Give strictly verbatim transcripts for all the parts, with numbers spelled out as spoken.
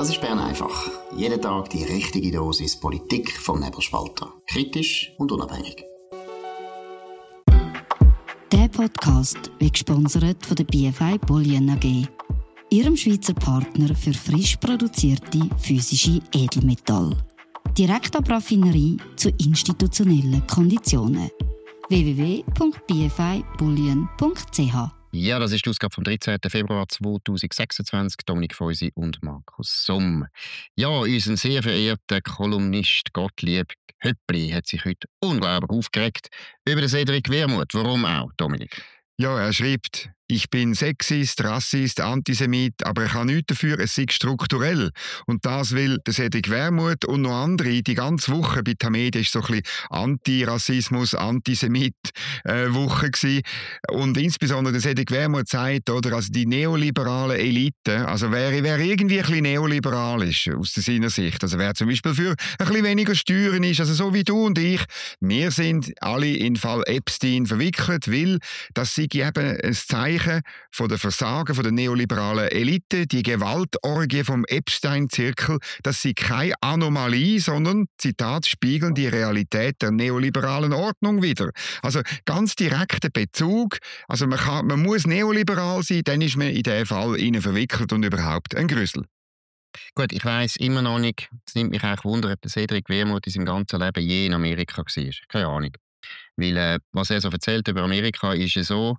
Das ist Bern einfach. Jeden Tag die richtige Dosis Politik vom Nebelspalter. Kritisch und unabhängig. Der Podcast wird gesponsert von der B F I Bullion A G, ihrem Schweizer Partner für frisch produzierte physische Edelmetalle. Direkt ab Raffinerie zu institutionellen Konditionen. w w w punkt b f i bullion punkt c h. Ja, das ist die Ausgabe vom dreizehnten Februar zweitausendsechsundzwanzig. Dominik Feusi und Markus Somm. Ja, unser sehr verehrter Kolumnist Gottlieb Höppli hat sich heute unglaublich aufgeregt über den Cedric Wermuth. Warum auch, Dominik? Ja, er schreibt, ich bin Sexist, Rassist, Antisemit, aber ich habe nichts dafür, es sei strukturell. Und das will der Cedric Wermuth und noch andere. Die ganze Woche bei Tamedia war so ein bisschen Antirassismus, Antisemit-Woche gewesen. Und insbesondere der Cedric Wermuth sagt, oder, also die neoliberale Elite, also wer, wer irgendwie ein bisschen neoliberal ist, aus seiner Sicht, also wer zum Beispiel für ein bisschen weniger Steuern ist, also so wie du und ich, wir sind alle in den Fall Epstein verwickelt, weil das sei eben ein Zeichen von der Versagen von der neoliberalen Elite, die Gewaltorgie vom Epstein-Zirkel, das sei keine Anomalie, sondern, Zitat, spiegeln die Realität der neoliberalen Ordnung wider. Also ganz direkter Bezug, also man, kann, man muss neoliberal sein, dann ist man in diesem Fall innen verwickelt und überhaupt ein Grüssel. Gut, ich weiss immer noch nicht, es nimmt mich eigentlich Wunder, ob der Cedric Wermuth in seinem ganzen Leben je in Amerika war. Keine Ahnung. Weil äh, was er so erzählt über Amerika, ist ja so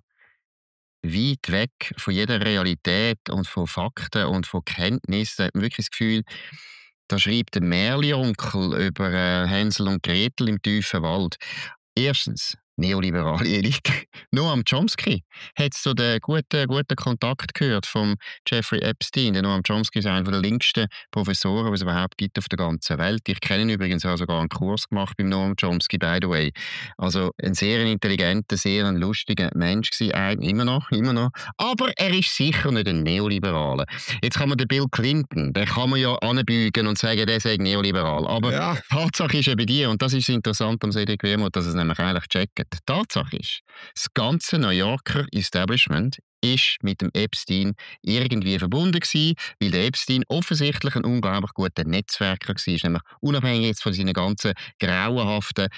weit weg von jeder Realität und von Fakten und von Kenntnissen. Da hat man wirklich das Gefühl, da schreibt der Märli-Onkel über äh, Hänsel und Gretel im tiefen Wald. Erstens, neoliberale Elite. Noam Chomsky hat so den guten, guten Kontakt gehört von Jeffrey Epstein. Der Noam Chomsky ist einer der linksten Professoren, die es überhaupt gibt auf der ganzen Welt. Ich kenne ihn übrigens auch sogar einen Kurs gemacht beim Noam Chomsky, by the way. Also ein sehr intelligenter, sehr lustiger Mensch gewesen, immer noch, immer noch. Aber er ist sicher nicht ein Neoliberaler. Jetzt kann man den Bill Clinton, den kann man ja anbeugen und sagen, der sei neoliberal. Aber ja. Tatsache ist eben die, und das ist interessant am Cedric Wermuth, dass es nämlich eigentlich checkt. Die Tatsache ist, das ganze New Yorker Establishment ist mit dem Epstein irgendwie verbunden gewesen, weil der Epstein offensichtlich ein unglaublich guter Netzwerker war, nämlich unabhängig jetzt von seinen ganzen grauenhaften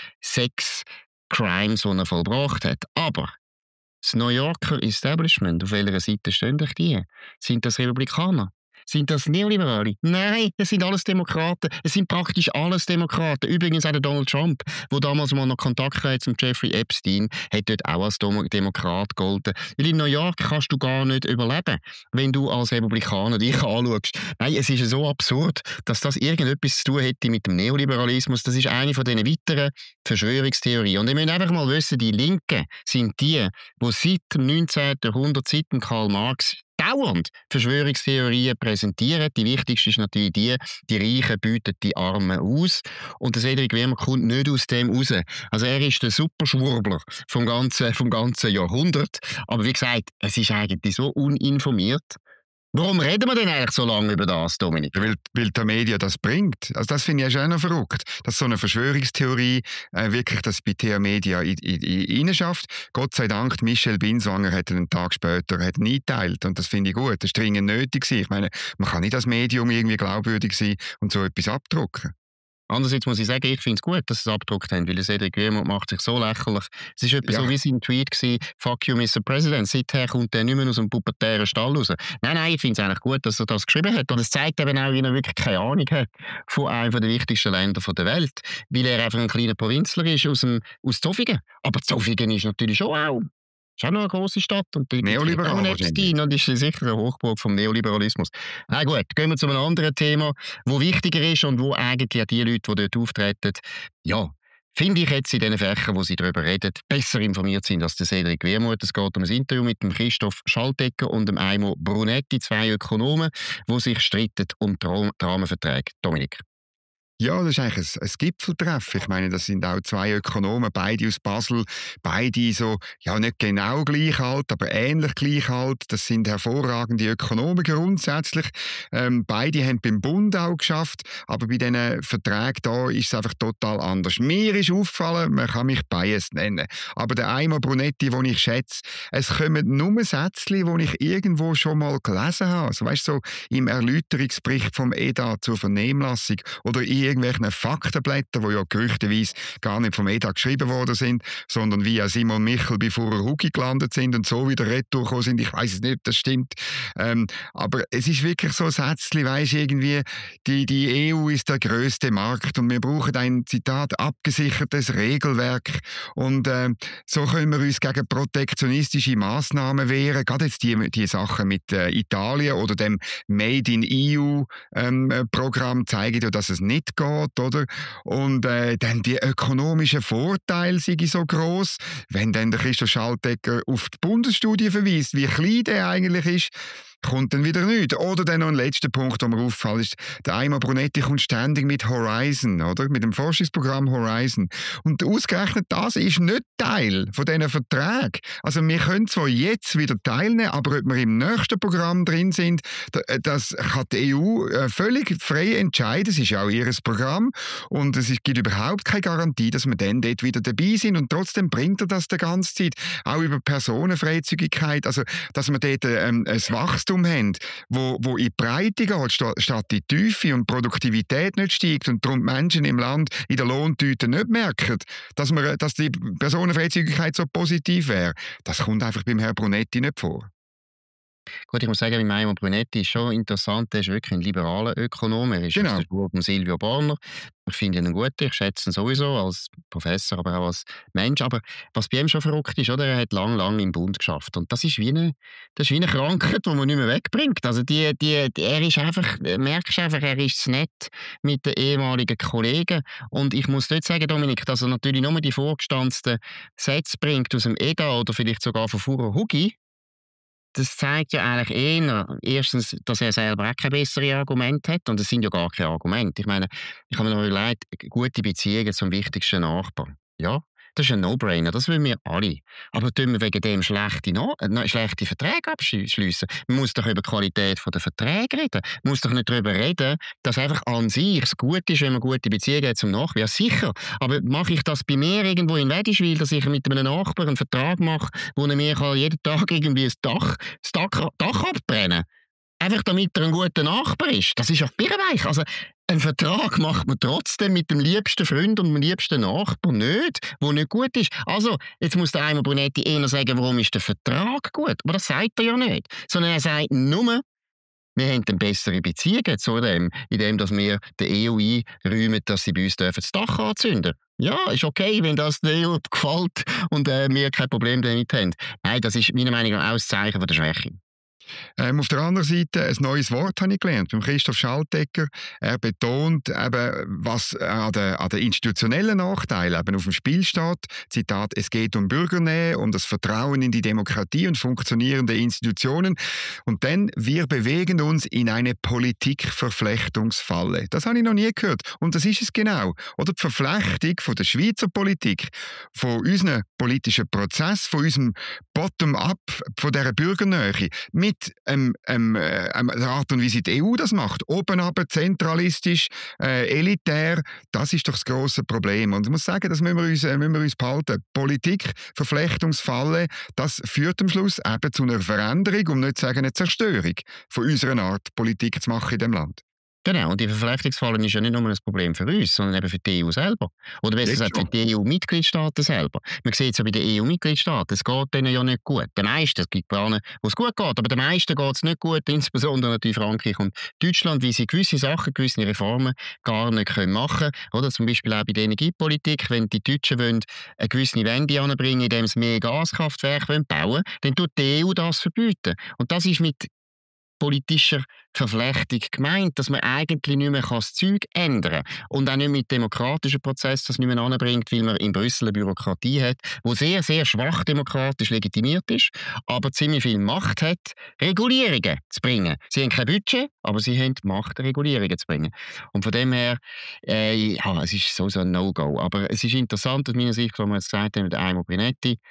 Sex-Crimes, die er vollbracht hat. Aber das New Yorker Establishment, auf welcher Seite stehen die? Sind das Republikaner? Sind das Neoliberale? Nein, das sind alles Demokraten. Es sind praktisch alles Demokraten. Übrigens auch der Donald Trump, der damals mal noch Kontakt hatte zum Jeffrey Epstein, hat dort auch als Demokrat gegolten. Weil in New York kannst du gar nicht überleben, wenn du als Republikaner dich anschaust. Nein, es ist so absurd, dass das irgendetwas zu tun hätte mit dem Neoliberalismus. Das ist eine von diesen weiteren Verschwörungstheorien. Und ich möchte einfach mal wissen, die Linken sind die, die seit dem neunzehnten Jahrhundert, seit dem Karl Marx, dauernd Verschwörungstheorien präsentieren. Die wichtigste ist natürlich die, die Reichen bieten die Armen aus. Und der Cedric Wermuth kommt nicht aus dem raus. Also er ist der Superschwurbler vom ganzen, vom ganzen Jahrhundert. Aber wie gesagt, es ist eigentlich so uninformiert. Warum reden wir denn eigentlich so lange über das, Dominik? Weil, weil die Media das bringt. Also das finde ich ja schon noch verrückt, dass so eine Verschwörungstheorie äh, wirklich das bei T Media hineinschafft. Gott sei Dank, Michel Binswanger hat einen Tag später hat ihn eingeteilt und das finde ich gut. Das war dringend nötig. Ich meine, man kann nicht als Medium irgendwie glaubwürdig sein und so etwas abdrucken. Andererseits muss ich sagen, ich finde es gut, dass sie es abgedruckt haben, weil der Cedric Wermuth macht sich so lächerlich. Es war etwa Ja. so wie sein Tweet gewesen, «Fuck you, Mister President». Seither kommt er nicht mehr aus dem pubertären Stall raus. Nein, nein, ich finde es eigentlich gut, dass er das geschrieben hat. Und es zeigt eben auch, wie er wirklich keine Ahnung hat von einem der wichtigsten Länder der Welt. Weil er einfach ein kleiner Provinzler ist aus, dem, aus Zofingen. Aber Zofingen ist natürlich schon auch... ist auch noch eine grosse Stadt. Und die Neoliberal und Epstein und ist sicher eine Hochburg vom Neoliberalismus. Na gut, gehen wir zu einem anderen Thema, wo wichtiger ist und wo eigentlich die Leute, die dort auftreten, ja, finde ich jetzt in den Fächern, wo sie darüber reden, besser informiert sind als der Cedric Wermuth. Es geht um ein Interview mit dem Christoph Schaltegger und dem Aimo Brunetti, zwei Ökonomen, die sich streiten um die Rahmenverträge. Dominik. Ja, das ist eigentlich ein, ein Gipfeltreffen. Ich meine, das sind auch zwei Ökonomen, beide aus Basel, beide so, ja, nicht genau gleich alt, aber ähnlich gleich alt. Das sind hervorragende Ökonomen grundsätzlich. Ähm, beide haben beim Bund auch geschafft, aber bei diesen Verträgen da ist es einfach total anders. Mir ist aufgefallen, man kann mich biased nennen, aber der Aimo Brunetti, den ich schätze, es kommen nur Sätze, die ich irgendwo schon mal gelesen habe. Also, weißt du, so im Erläuterungsbericht vom E D A zur Vernehmlassung oder irgendwelchen Faktenblättern, die ja gerüchteweise gar nicht vom E D A geschrieben worden sind, sondern via Simon Michel bevor er Hugi gelandet sind und so wieder retour gekommen sind. Ich weiss es nicht, ob das stimmt. Ähm, aber es ist wirklich so ein Sätzchen, weisst irgendwie, die, die E U ist der grösste Markt und wir brauchen ein, Zitat, abgesichertes Regelwerk und äh, so können wir uns gegen protektionistische Massnahmen wehren. Gerade jetzt die, die Sachen mit äh, Italien oder dem Made in E U-Programm ähm, zeigen ja, dass es nicht geht, oder? Und äh, dann die ökonomischen Vorteile sind so gross. Wenn dann der Christoph Schaltegger auf die Bundesstudie verweist, wie klein der eigentlich ist, kommt dann wieder nichts. Oder dann noch ein letzter Punkt, der mir auffällt, ist, der Aimo Brunetti kommt ständig mit Horizon, oder? Mit dem Forschungsprogramm Horizon. Und ausgerechnet das ist nicht Teil von diesen Verträgen. Also wir können zwar jetzt wieder teilnehmen, aber ob wir im nächsten Programm drin sind, das kann die E U völlig frei entscheiden. Es ist ja auch ihr Programm und es gibt überhaupt keine Garantie, dass wir dann dort wieder dabei sind und trotzdem bringt er das die ganze Zeit. Auch über Personenfreizügigkeit, also dass wir dort ähm, ein Wachstum haben, wo, wo in die Breite geht, statt in die Tiefe und die Produktivität nicht steigt und darum die Menschen im Land in der Lohntüte nicht merken, dass, wir, dass die Personenfreizügigkeit so positiv wäre. Das kommt einfach beim Herrn Brunetti nicht vor. Gut, ich muss sagen, bei Aimo Brunetti ist schon interessant, er ist wirklich ein liberaler Ökonom, er ist Genau. aus der Schule von Silvio Borner. Ich finde ihn gut, ich schätze ihn sowieso als Professor, aber auch als Mensch. Aber was bei ihm schon verrückt ist, oder, er hat lang, lang im Bund geschafft. Und das ist wie eine, das ist wie eine Krankheit, die man nicht mehr wegbringt. Also die, die, die, er ist einfach, merkst einfach, er ist nett mit den ehemaligen Kollegen. Und ich muss nicht sagen, Dominik, dass er natürlich nur die vorgestanzten Sätze bringt aus dem E D A oder vielleicht sogar von Furo Hugi. Das zeigt ja eigentlich eher, erstens, dass er selber auch keine besseren Argumente hat. Und es sind ja gar keine Argumente. Ich meine, ich habe mir noch überlegt, gute Beziehungen zum wichtigsten Nachbarn. Ja, das ist ein No-Brainer, das wollen wir alle. Aber tun wir wegen dem schlechte, no äh, schlechte Verträge abschliessen? Man muss doch über die Qualität der Verträge reden. Man muss doch nicht darüber reden, dass einfach an sich es gut ist, wenn man gute Beziehungen hat zum Nachbarn. Ja, sicher. Aber mache ich das bei mir irgendwo in Wedischwil, dass ich mit einem Nachbarn einen Vertrag mache, wo er mir jeden Tag irgendwie das Dach, das Dach, Dach abbrennen kann? Einfach damit er ein guter Nachbar ist. Das ist auf Birrenweich. Also, einen Vertrag macht man trotzdem mit dem liebsten Freund und dem liebsten Nachbar nicht, der nicht gut ist. Also, jetzt muss der Aimo Brunetti eher sagen, warum ist der Vertrag gut? Aber das sagt er ja nicht. Sondern er sagt nur, wir haben dann bessere Beziehungen zu dem, indem dass wir der E U einräumen, dass sie bei uns das Dach anzünden dürfen. Ja, ist okay, wenn das der E U gefällt und äh, wir kein Problem damit haben. Nein, das ist meiner Meinung nach auch ein Zeichen von der Schwäche. Ähm, auf der anderen Seite ein neues Wort habe ich gelernt, beim Christoph Schaltegger. Er betont eben, was an den, an den institutionellen Nachteilen eben auf dem Spiel steht. Zitat, es geht um Bürgernähe, um das Vertrauen in die Demokratie und funktionierende Institutionen. Und dann, wir bewegen uns in eine Politikverflechtungsfalle. Das habe ich noch nie gehört. Und das ist es genau. Oder die Verflechtung von der Schweizer Politik, von unserem politischen Prozess, von unserem Bottom-up, von dieser Bürgernähe, mit ähm, ähm, äh, der Art und Weise die E U das macht. Oben aber zentralistisch, äh, elitär, das ist doch das grosse Problem. Und ich muss sagen, das müssen wir uns, äh, müssen wir uns behalten. Politik, Verflechtungsfalle, das führt am Schluss eben zu einer Veränderung, um nicht zu sagen eine Zerstörung von unserer Art, Politik zu machen in diesem Land. Genau, und die Verflechtungsfalle ist ja nicht nur ein Problem für uns, sondern eben für die E U selber. Oder besser gesagt, für die E U-Mitgliedstaaten selber. Man sieht es ja bei den E U-Mitgliedstaaten, es geht denen ja nicht gut. Den meisten, es gibt Bahnen, wo es gut geht, aber den meisten geht es nicht gut, insbesondere natürlich Frankreich und Deutschland, weil sie gewisse Sachen, gewisse Reformen gar nicht können machen können. Oder zum Beispiel auch bei der Energiepolitik, wenn die Deutschen wollen, eine gewisse Wende anbringen, indem sie mehr Gaskraftwerke bauen wollen, dann tut die E U das verbieten. Und das ist mit politischer Verflechtung gemeint, dass man eigentlich nicht mehr das Zeug ändern kann und auch nicht mit demokratischen Prozessen das nicht mehr anbringt, weil man in Brüssel eine Bürokratie hat, die sehr, sehr schwach demokratisch legitimiert ist, aber ziemlich viel Macht hat, Regulierungen zu bringen. Sie haben kein Budget, aber sie haben die Macht, Regulierungen zu bringen. Und von dem her, äh, ja, es ist so, so ein No-Go. Aber es ist interessant aus meiner Sicht, was wir jetzt gesagt haben mit Aimo Brinetti.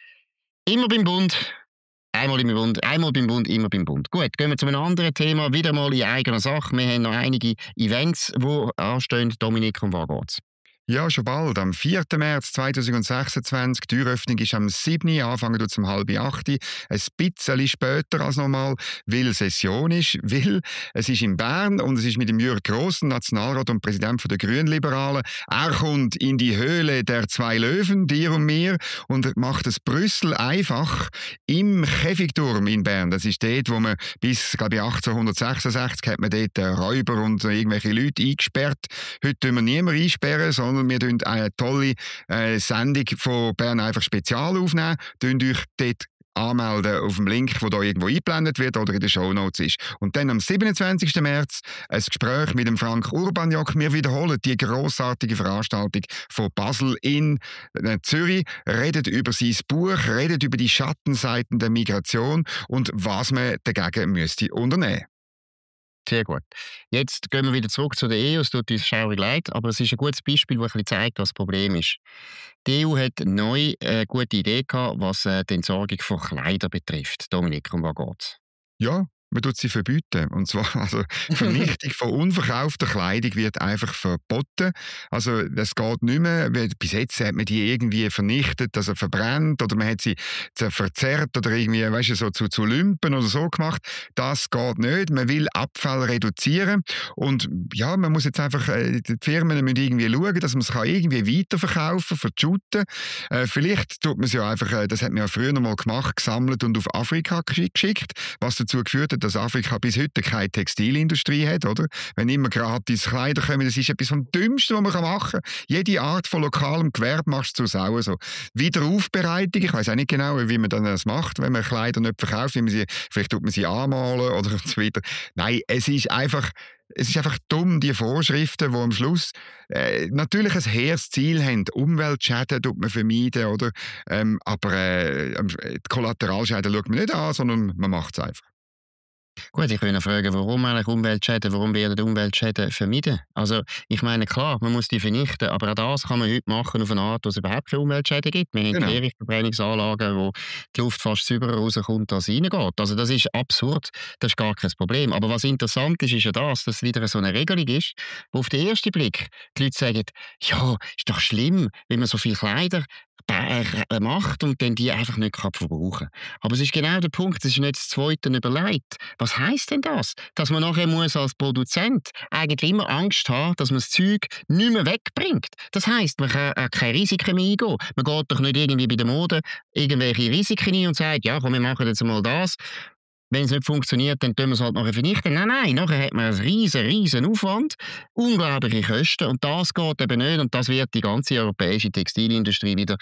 Immer beim Bund, einmal im Bund, einmal beim Bund, immer beim Bund. Gut, gehen wir zu einem anderen Thema, wieder mal in eigener Sache. Wir haben noch einige Events, die anstehen. Dominik, um was geht's? Ja, schon bald. Am vierten März zweitausendsechsundzwanzig. Die Türöffnung ist am siebten Anfangen tut um halb acht. Ein bisschen später als normal, weil Session ist. Weil es ist in Bern und es ist mit dem Jürg Grossen, Nationalrat und Präsident der Grünliberalen. Er kommt in die Höhle der zwei Löwen, dir und mir, und macht es Brüssel einfach im Käfigturm in Bern. Das ist dort, wo man bis, glaube ich, achtzehnhundertsechsundsechzig hat man dort Räuber und irgendwelche Leute eingesperrt. Heute tun wir niemanden einsperren, sondern wir tun eine tolle äh, Sendung von Bern einfach spezial aufnehmen. Tun euch dort anmelden auf dem Link, der hier irgendwo eingeblendet wird oder in den Shownotes ist. Und dann am siebenundzwanzigsten März ein Gespräch mit dem Frank Urbaniak. Wir wiederholen die grossartige Veranstaltung von Basel in äh, Zürich, redet über sein Buch, redet über die Schattenseiten der Migration und was man dagegen müsste unternehmen. Sehr gut. Jetzt gehen wir wieder zurück zu der E U. Es tut uns schaurig leid, aber es ist ein gutes Beispiel, das ein bisschen zeigt, was das Problem ist. Die E U hat neu eine gute Idee gehabt, was äh, die Entsorgung von Kleidern betrifft. Dominik, um was geht's? Ja, man tut sie verbieten. Und zwar, also, Vernichtung von unverkaufter Kleidung wird einfach verboten. Also, das geht nicht mehr. Bis jetzt hat man die irgendwie vernichtet, also verbrannt, oder man hat sie verzerrt oder irgendwie, weißt du, so zu, zu Lümpen oder so gemacht. Das geht nicht. Man will Abfall reduzieren. Und ja, man muss jetzt einfach, äh, die Firmen müssen irgendwie schauen, dass man es kann irgendwie weiterverkaufen, verschütten. Äh, vielleicht tut man es ja einfach, äh, das hat man ja früher noch mal gemacht, gesammelt und auf Afrika geschickt, was dazu geführt hat, dass Afrika bis heute keine Textilindustrie hat, oder? Wenn immer gratis Kleider kommen, das ist etwas vom Dümmsten, was man machen kann. Jede Art von lokalem Gewerbe machst du zu Sau. So. Wiederaufbereitung, ich weiß auch nicht genau, wie man das macht, wenn man Kleider nicht verkauft, wie man sie, vielleicht tut man sie anmalen oder so weiter. Nein, es ist einfach Es ist einfach dumm, die Vorschriften, die am Schluss äh, natürlich ein hehres Ziel haben. Umweltschäden tut man vermeiden, oder? Ähm, aber äh, die Kollateralschäden schaut man nicht an, sondern man macht es einfach. Gut, ich würde fragen, warum eigentlich Umweltschäden, warum werden Umweltschäden vermieden? Also, ich meine, klar, man muss die vernichten, aber auch das kann man heute machen auf eine Art, wo es überhaupt keine Umweltschäden gibt. Wir haben Genau. Kehrichtverbrennungsanlagen, wo die Luft fast sauberer rauskommt, als sie reingeht. Also, das ist absurd, das ist gar kein Problem. Aber was interessant ist, ist ja das, dass es wieder so eine Regelung ist, wo auf den ersten Blick die Leute sagen, ja, ist doch schlimm, wenn man so viele Kleider äh, macht und dann die einfach nicht kann verbrauchen kann. Aber es ist genau der Punkt, das ist nicht das Zweite überlegt. Was heisst denn das? Dass man nachher muss als Produzent eigentlich immer Angst haben, dass man das Zeug nicht mehr wegbringt. Das heisst, man kann auch keine Risiken mehr eingehen. Man geht doch nicht irgendwie bei der Mode irgendwelche Risiken ein und sagt, ja komm, wir machen jetzt mal das. Wenn es nicht funktioniert, dann tun wir es halt nachher vernichten. Nein, nein, nachher hat man einen riesen, riesen Aufwand, unglaubliche Kosten und das geht eben nicht und das wird die ganze europäische Textilindustrie wieder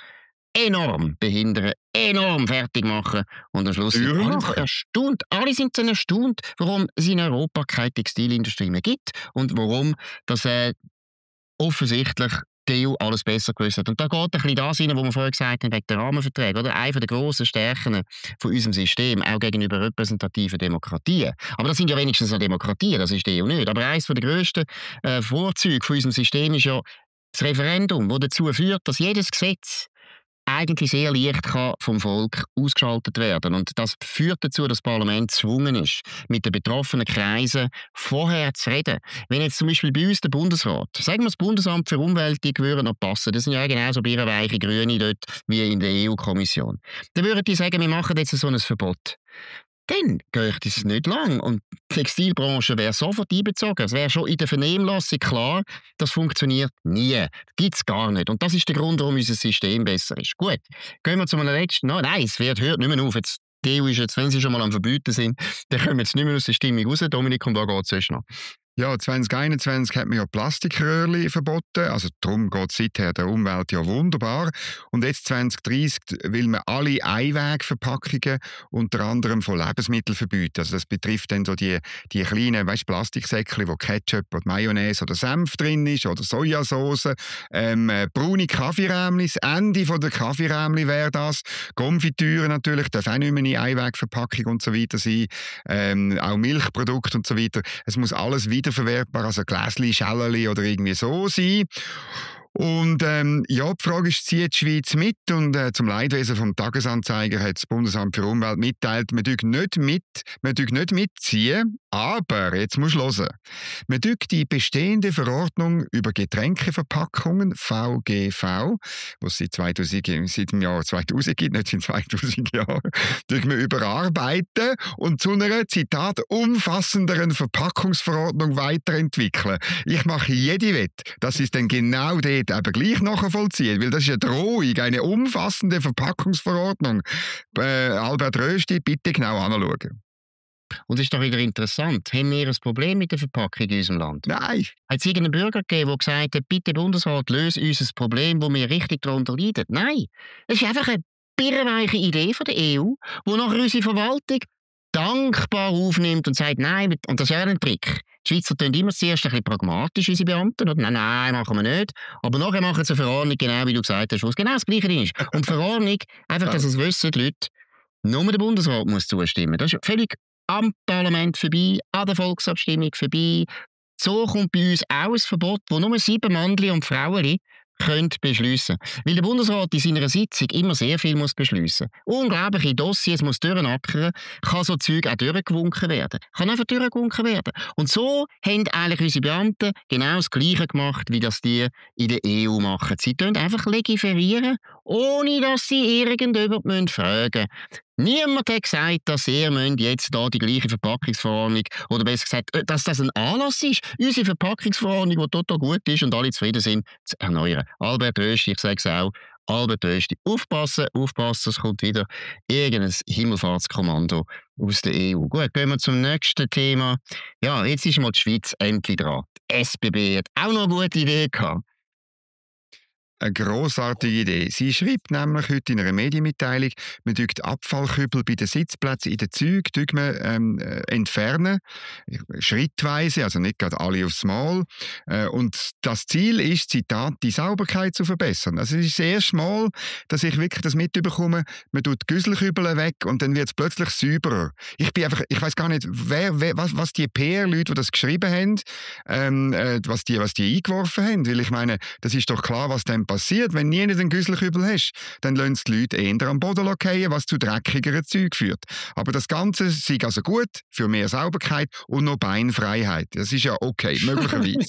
enorm behindern, enorm fertig machen und am Schluss sind Teurer alle machen. erstaunt. Alle sind dann erstaunt, warum es in Europa keine Textilindustrie mehr gibt und warum das äh, offensichtlich die E U alles besser gewusst hat. Und da geht ein bisschen das rein, was wir vorher gesagt haben, wegen der Rahmenverträge. Oder? Eine der grossen Stärken von unserem System, auch gegenüber repräsentativen Demokratien. Aber das sind ja wenigstens noch Demokratien, das ist die E U nicht. Aber eines der grössten äh, Vorzüge von unserem System ist ja das Referendum, das dazu führt, dass jedes Gesetz eigentlich sehr leicht kann vom Volk ausgeschaltet werden. Und das führt dazu, dass das Parlament gezwungen ist, mit den betroffenen Kreisen vorher zu reden. Wenn jetzt zum Beispiel bei uns der Bundesrat, sagen wir das Bundesamt für Umwelt, die würden noch passen, das sind ja genauso birrenweiche Grüne dort wie in der E U-Kommission, dann würden die sagen, wir machen jetzt so ein Verbot. Dann geht es nicht lang und die Textilbranche wäre sofort einbezogen. Es wäre schon in der Vernehmlassung klar, das funktioniert nie. Das gibt es gar nicht. Und das ist der Grund, warum unser System besser ist. Gut, gehen wir zu einem letzten. No, nein, es wird, hört nicht mehr auf. Jetzt, die E U ist jetzt, wenn sie schon mal am Verbieten sind, dann kommen wir jetzt nicht mehr aus der Stimmung raus. Dominik, und da geht es sonst noch. Ja, zwanzig einundzwanzig hat man ja Plastikröhrchen verboten, also darum geht es seither der Umwelt ja wunderbar. Und jetzt zwanzig dreißig will man alle Einwegverpackungen unter anderem von Lebensmitteln verbieten. Also das betrifft dann so die, die kleinen, weißt, Plastiksäckchen, wo Ketchup oder Mayonnaise oder Senf drin ist oder Sojasauce, ähm, äh, braune Kaffeerämli, das Ende von der Kaffeerämli wäre das, Konfitüre natürlich, darf auch nicht mehr in Einwegverpackung und so weiter sein, ähm, auch Milchprodukte und so weiter. Es muss alles wiederverwertbar, also Gläschen, Schällerli oder irgendwie so sein. Und ähm, ja, die Frage ist, zieht die Schweiz mit? Und äh, zum Leidwesen vom Tagesanzeiger hat das Bundesamt für Umwelt mitteilt, man dürfen nicht mit, man dürfen nicht mitziehen, aber, jetzt musst du hören, man dürfen die bestehende Verordnung über Getränkeverpackungen, V G V, die es seit, zweitausend, seit dem Jahr zweitausend gibt, nicht seit zweitausend Jahren, dürfen wir überarbeiten und zu einer, Zitat, umfassenderen Verpackungsverordnung weiterentwickeln. Ich mache jede Wette, dass es dann genau dort eben gleich nachvollziehen, weil das ist eine Drohung, eine umfassende Verpackungsverordnung. Äh, Albert Rösti, bitte genau anschauen. Und es ist doch wieder interessant. Haben wir ein Problem mit der Verpackung in unserem Land? Nein. Hat es irgendeinen Bürger gegeben, der gesagt hat, bitte Bundesrat, löse uns ein Problem, wo wir richtig darunter leiden? Nein. Es ist einfach eine birrenweiche Idee von der E U, die nachher unsere Verwaltung dankbar aufnimmt und sagt, nein, und das ist ja ein Trick. Die Schweizer tun immer zuerst ein bisschen pragmatisch, unsere Beamten, oder nein, nein, machen wir nicht. Aber nachher machen sie eine Verordnung, genau wie du gesagt hast, wo es genau das Gleiche ist. Und die Verordnung, einfach, dass es wissen, die Leute, nur der Bundesrat muss zustimmen. Das ist völlig am Parlament vorbei, an der Volksabstimmung vorbei. So kommt bei uns auch ein Verbot, wo nur sieben Männchen und Frauen können beschliessen. Weil der Bundesrat in seiner Sitzung immer sehr viel muss beschliessen. Unglaubliche Dossiers muss durchackern, kann so Zeug auch durchgewunken werden. Kann einfach durchgewunken werden. Und so haben eigentlich unsere Beamten genau das Gleiche gemacht, wie das die in der E U machen. Sie tun einfach legiferieren, ohne dass sie irgendjemand fragen müssen. Niemand hat gesagt, dass ihr jetzt hier die gleiche Verpackungsverordnung, oder besser gesagt, dass das ein Anlass ist, unsere Verpackungsverordnung, die total gut ist und alle zufrieden sind, zu erneuern. Albert Rösti, ich sage es auch, Albert Rösti, aufpassen, aufpassen, es kommt wieder irgendein Himmelfahrtskommando aus der E U. Gut, gehen wir zum nächsten Thema. Ja, jetzt ist mal die Schweiz endlich dran. Die S B B hat auch noch eine gute Idee gehabt. Eine grossartige Idee. Sie schreibt nämlich heute in einer Medienmitteilung, man dürfen die Abfallkübel bei den Sitzplätzen in den Zügen ähm, entfernen, schrittweise, also nicht gerade alle aufs Mal. Äh, und das Ziel ist, Zitat, die Sauberkeit zu verbessern. Also es ist das erste Mal, dass ich wirklich das mitbekomme, man tut die Güsselkübel weg und dann wird es plötzlich sauberer. Ich bin einfach, ich weiß gar nicht, wer, wer, was, was die P R-Leute, die das geschrieben haben, ähm, äh, was, die, was die eingeworfen haben. Weil ich meine, das ist doch klar, was dann passiert, wenn nie einen Güsselkübel hast, dann lassen die Leute eher am Boden fallen, was zu dreckigeren Zeug führt. Aber das Ganze sei also gut für mehr Sauberkeit und noch Beinfreiheit. Das ist ja okay, möglicherweise.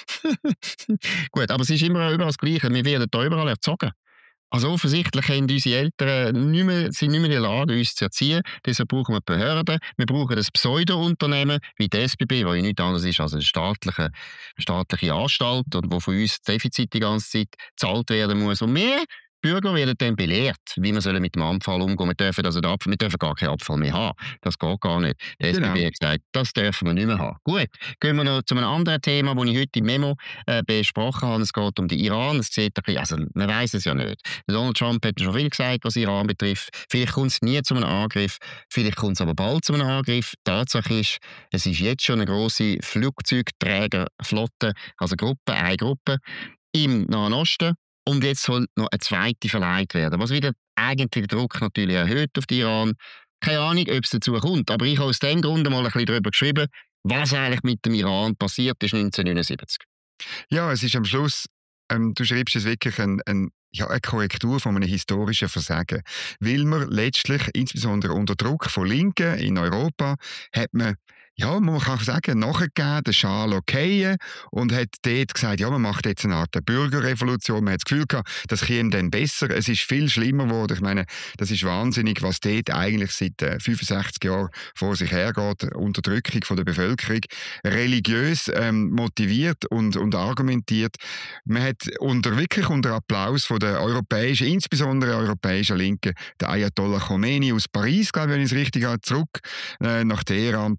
Gut, aber es ist immer überall das Gleiche. Wir werden da überall erzogen. Also offensichtlich haben unsere Eltern nicht mehr, sind nicht mehr in der Lage, uns zu erziehen. Deshalb brauchen wir Behörden. Wir brauchen ein Pseudo-Unternehmen wie die S B B, das ja nichts anderes ist als eine staatliche, staatliche Anstalt und wo von uns das Defizit die ganze Zeit gezahlt werden muss. Und wir Bürger werden dann belehrt, wie wir mit dem Abfall umgehen sollen. Wir dürfen, also den Abfall, wir dürfen gar keinen Abfall mehr haben. Das geht gar nicht. Die S B B genau. hat gesagt, das dürfen wir nicht mehr haben. Gut, gehen wir noch zu einem anderen Thema, das ich heute im Memo äh, besprochen habe. Es geht um den Iran. Es sieht ein bisschen, also man weiß es ja nicht. Donald Trump hat schon viel gesagt, was Iran betrifft. Vielleicht kommt es nie zu einem Angriff, vielleicht kommt es aber bald zu einem Angriff. Die Tatsache ist, es ist jetzt schon eine grosse Flugzeugträgerflotte, also Gruppe, eine Gruppe im Nahen Osten. Und jetzt soll noch eine zweite verleiht werden, was wieder eigentlich den Druck natürlich erhöht auf den Iran. Keine Ahnung, ob es dazu kommt, aber ich habe aus dem Grund mal ein bisschen darüber geschrieben, was eigentlich mit dem Iran passiert ist neunzehnhundertneunundsiebzig. Ja, es ist am Schluss, ähm, du schreibst es wirklich ein, ein, ja, eine Korrektur von einem historischen Versagen. Weil man letztlich, insbesondere unter Druck von Linken in Europa, hat man, ja, man kann sagen, nachgegeben, den Schal okay, und hat dort gesagt, ja, man macht jetzt eine Art Bürgerrevolution. Man hat das Gefühl gehabt, das käme dann besser. Es ist viel schlimmer geworden. Ich meine, das ist wahnsinnig, was dort eigentlich seit äh, fünfundsechzig Jahren vor sich hergeht. Unterdrückung von der Bevölkerung, religiös ähm, motiviert und, und argumentiert. Man hat unter, wirklich unter Applaus von der europäischen, insbesondere europäischen Linken, den Ayatollah Khomeini aus Paris, glaube ich, wenn ich es richtig habe, zurück äh, nach Teheran gebracht.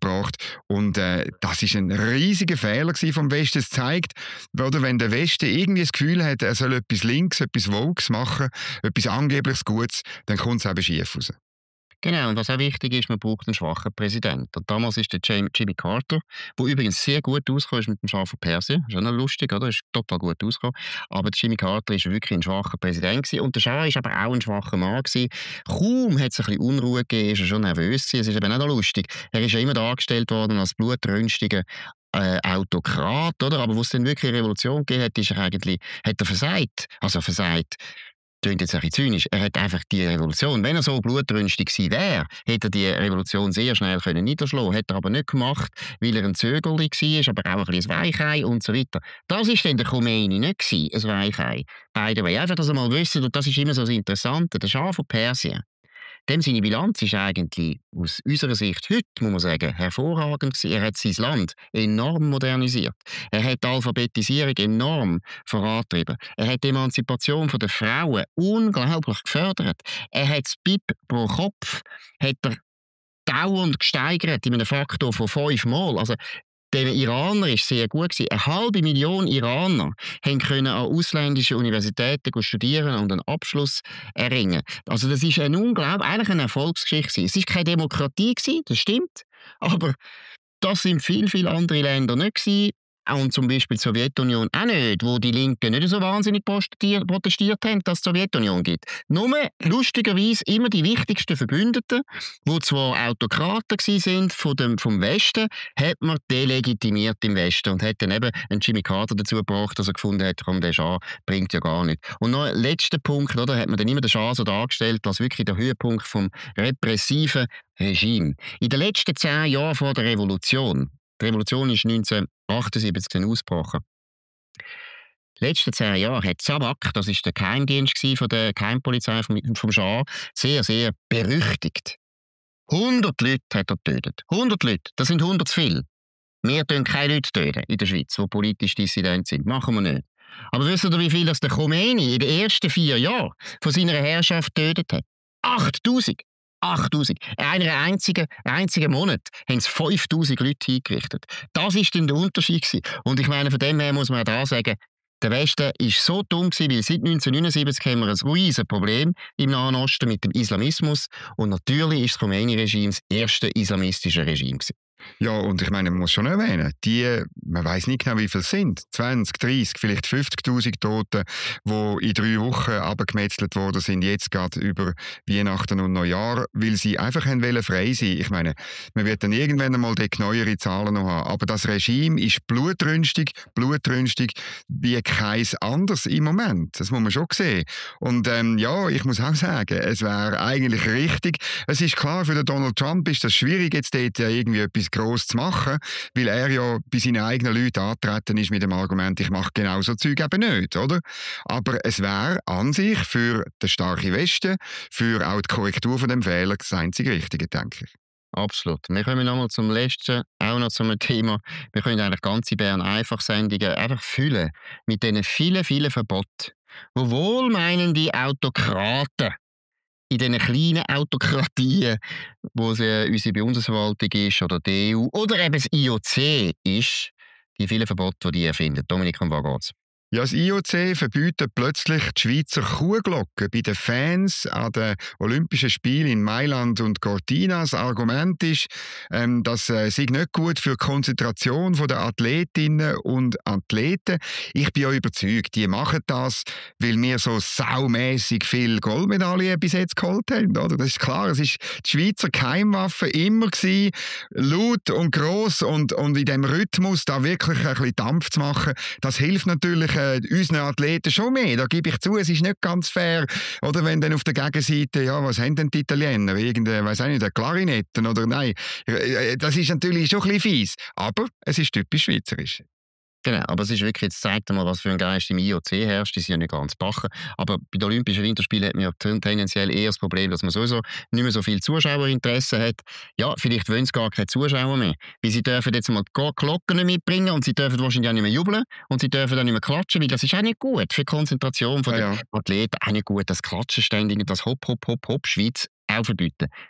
Und äh, das ist ein riesiger Fehler vom Westen. Es zeigt, oder, wenn der Westen irgendwie das Gefühl hat, er soll etwas Links, etwas Vokes machen, etwas angebliches Gutes, dann kommt es eben schief raus. Genau, und was auch wichtig ist, man braucht einen schwachen Präsidenten. Und damals ist der Jimmy Carter, der übrigens sehr gut ausgekommen ist mit dem Schah von Persien. Ist auch noch lustig, oder? Ist total gut ausgekommen. Aber Jimmy Carter war wirklich ein schwacher Präsident gewesen. Und der Schah war aber auch ein schwacher Mann gewesen. Kaum hat es ein bisschen Unruhe gegeben, ist er schon nervös gewesen. Es ist eben auch noch lustig. Er ist ja immer dargestellt worden als blutrünstiger Äh, Autokrat, oder? Aber wo es dann wirklich eine Revolution gegeben hat, ist er eigentlich, hat er versagt. Also versagt. Klingt jetzt ein bisschen zynisch. Er hat einfach die Revolution, wenn er so blutrünstig gewesen wäre, hätte er die Revolution sehr schnell können niederschlagen. Hat er aber nicht gemacht, weil er ein Zögerli war, aber auch ein bisschen ein Weichei und so weiter. Das war dann der Khomeini nicht gewesen, ein Weichei. By the way, einfach, dass ihr mal wisst, und das ist immer so das Interessante, der Schah von Persien, dem seine Bilanz ist eigentlich aus unserer Sicht heute, muss man sagen, hervorragend gewesen. Er hat sein Land enorm modernisiert. Er hat die Alphabetisierung enorm vorangetrieben. Er hat die Emanzipation der Frauen unglaublich gefördert. Er hat das B I P pro Kopf hat er dauernd gesteigert in einem Faktor von fünf Mal. Also den Iraner war sehr gut. Eine halbe Million Iraner können an ausländischen Universitäten studieren und einen Abschluss erringen. Also das ist ein unglaublich, eigentlich eine Erfolgsgeschichte. Es war keine Demokratie, das stimmt, aber das sind viele, viele andere Länder nicht gewesen. Und zum Beispiel die Sowjetunion auch nicht, wo die Linken nicht so wahnsinnig protestiert haben, dass es die Sowjetunion gibt. Nur lustigerweise immer die wichtigsten Verbündeten, die zwar Autokraten waren von dem, vom Westen, hat man delegitimiert im Westen und hat dann eben einen Jimmy Carter dazu gebracht, dass er gefunden hat, komm, der Schah bringt ja gar nichts. Und noch ein letzter Punkt, oder, hat man dann immer den Schah so dargestellt als wirklich der Höhepunkt vom repressiven Regime. In den letzten zehn Jahren vor der Revolution, die Revolution ist neunzehnhundertachtundsiebzig ausgebrochen. Die letzten zehn Jahre hat Savak, das war der Geheimdienst von der Geheimpolizei vom, vom Schah, sehr, sehr berüchtigt. hundert Leute hat er getötet. hundert Leute, das sind hundert zu viel. Wir töten keine Leute töten in der Schweiz, die politisch dissident sind. Machen wir nicht. Aber wisst ihr, wie viel das der Khomeini in den ersten vier Jahren von seiner Herrschaft getötet hat? achttausend. achttausend. In einem einzigen, einzigen Monat haben sie fünftausend Leute hingerichtet. Das war dann der Unterschied gewesen. Und ich meine, von dem her muss man auch da sagen, der Westen war so dumm gewesen, weil seit neunzehnhundertneunundsiebzig haben wir ein riesiges Problem im Nahen Osten mit dem Islamismus. Und natürlich war das Khomeini-Regime das erste islamistische Regime gewesen. Ja, und ich meine, man muss schon erwähnen, die, man weiss nicht genau, wie viele es sind, zwanzig, dreißig, vielleicht fünfzigtausend Tote, die in drei Wochen abgemetzelt worden sind, jetzt gerade über Weihnachten und Neujahr, weil sie einfach wollen frei sein. Ich meine, man wird dann irgendwann einmal die neuere Zahlen noch haben, aber das Regime ist blutrünstig, blutrünstig wie kein anderes im Moment. Das muss man schon sehen. Und ähm, ja, ich muss auch sagen, es wäre eigentlich richtig. Es ist klar, für den Donald Trump ist das schwierig, jetzt dort irgendwie etwas gross zu machen, weil er ja bei seinen eigenen Leuten angetreten ist mit dem Argument, ich mache genau so Zeug eben nicht, oder? Aber es wäre an sich für den starken Westen, für auch die Korrektur von dem Fehler das einzige Richtige, denke ich. Absolut. Wir kommen nochmal zum letzten, auch noch zum Thema. Wir können eigentlich ganze Bern-Einfach-Sendungen einfach füllen mit diesen vielen, vielen Verboten, wo wohlmeinende Autokraten in diesen kleinen Autokratien, wo es äh, unsere Bundesverwaltung ist oder die E U oder eben das I O C ist, die vielen Verbote, die die erfinden. Dominik, um was geht's? Ja, das I O C verbietet plötzlich die Schweizer Kuhglocke bei den Fans an den Olympischen Spielen in Mailand und Cortina. Das Argument ist, ähm, das äh, sei nicht gut für die Konzentration der Athletinnen und Athleten. Ich bin ja überzeugt, die machen das, weil wir so saumässig viele Goldmedaillen bis jetzt geholt haben. Oder? Das ist klar, es ist die Schweizer Geheimwaffe immer gewesen, laut und gross und, und in diesem Rhythmus da wirklich ein bisschen Dampf zu machen. Das hilft natürlich unseren Athleten schon mehr. Da gebe ich zu, es ist nicht ganz fair. Oder wenn dann auf der Gegenseite, ja, was haben denn die Italiener? Irgendeine, weiss auch nicht, eine Klarinette oder nein. Das ist natürlich schon ein bisschen fies. Aber es ist typisch schweizerisch. Genau, aber es ist wirklich, jetzt zeigt mal, was für ein Geist im I O C herrscht. Die sind ja nicht ganz bachen. Aber bei den Olympischen Winterspielen hat man ja tendenziell eher das Problem, dass man sowieso nicht mehr so viel Zuschauerinteresse hat. Ja, vielleicht wollen sie gar keine Zuschauer mehr. Weil sie dürfen jetzt mal die Glocken nicht mitbringen und sie dürfen wahrscheinlich auch nicht mehr jubeln und sie dürfen auch nicht mehr klatschen, weil das ist auch nicht gut für die Konzentration der ja, ja. Athleten. Auch nicht gut, das Klatschen ständig, das Hopp, Hopp, Hopp, Hopp, Schweiz auch verbieten. Gut.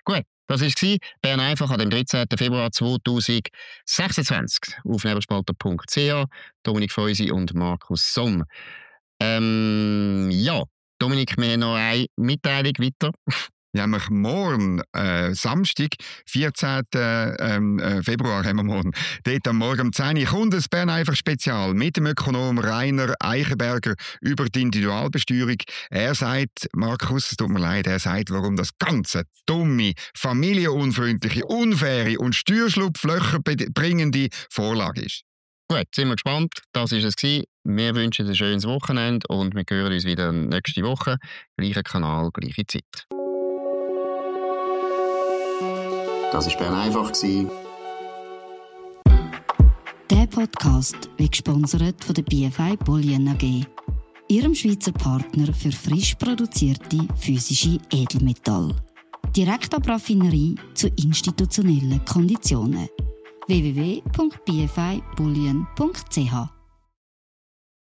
Das war Bern einfach an dem dreizehnten Februar zweitausendsechsundzwanzig auf nebelspalter punkt c h. Dominik Feusi und Markus Somm. Ähm, ja, Dominik, wir haben noch eine Mitteilung weiter. Ja, wir morgen, äh, Samstag, vierzehnten Ähm, äh, Februar haben wir morgen. Dort am Morgen um zehn Uhr kommt das Bern einfach Spezial mit dem Ökonom Rainer Eichenberger über die Individualbesteuerung. Er sagt, Markus, es tut mir leid, er sagt, warum das ganze dumme, familienunfreundliche, unfaire und Steuerschlupflöcher bringende Vorlage ist. Gut, sind wir gespannt. Das war es. Wir wünschen ein schönes Wochenende und wir hören uns wieder nächste Woche. Gleicher Kanal, gleiche Zeit. Das war Bern einfach. Der Podcast wird gesponsert von der B F I Bolligen A G, ihrem Schweizer Partner für frisch produzierte physische Edelmetalle. Direkt ab Raffinerie zu institutionellen Konditionen. w w w punkt b f i bullion punkt c h